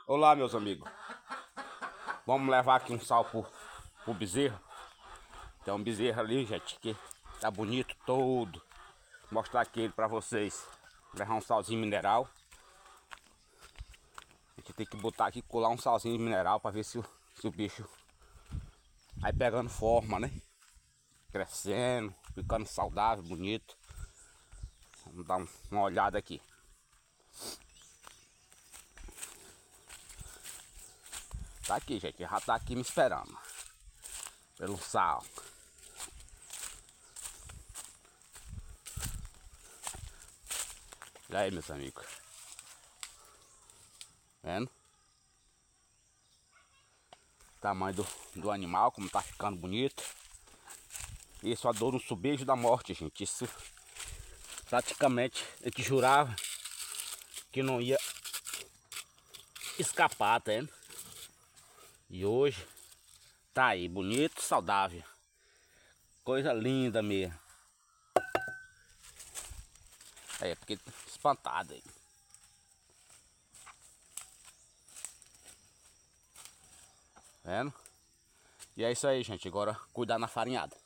Olá, meus amigos. Vamos levar aqui um sal pro bezerro. Tem um bezerro ali, gente, que tá bonito todo. Vou mostrar aqui ele pra vocês. Levar um salzinho mineral. A gente tem que botar aqui, colar um salzinho mineral pra ver se o bicho vai pegando forma, né? Crescendo, ficando saudável, bonito. Vamos dar uma olhada aqui. Tá aqui, gente. Já tá aqui me esperando. Pelo sal. E aí, meus amigos. Vendo? Tamanho do animal, como tá ficando bonito. Isso, a dor no subejo da morte, gente. Isso praticamente a gente jurava que não ia escapar, tá vendo? E hoje tá aí, bonito, saudável. Coisa linda mesmo. Aí, porque espantado aí. Vendo? E é isso aí, gente. Agora cuidar na farinhada.